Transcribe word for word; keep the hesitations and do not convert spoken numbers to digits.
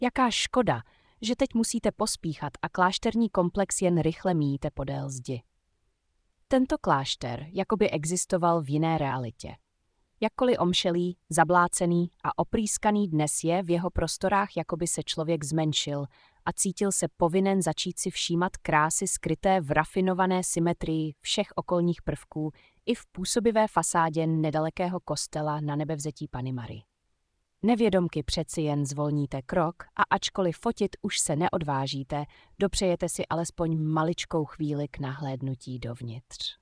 Jaká škoda, že teď musíte pospíchat a klášterní komplex jen rychle míjíte podél zdi. Tento klášter jakoby existoval v jiné realitě. Jakkoliv omšelý, zablácený a oprýskaný dnes je, v jeho prostorách jakoby se člověk zmenšil a cítil se povinen začít si všímat krásy skryté v rafinované symetrii všech okolních prvků i v působivé fasádě nedalekého kostela na Nebevzetí Panny Mary. Nevědomky přeci jen zvolníte krok a ačkoliv fotit už se neodvážíte, dopřejete si alespoň maličkou chvíli k nahlédnutí dovnitř.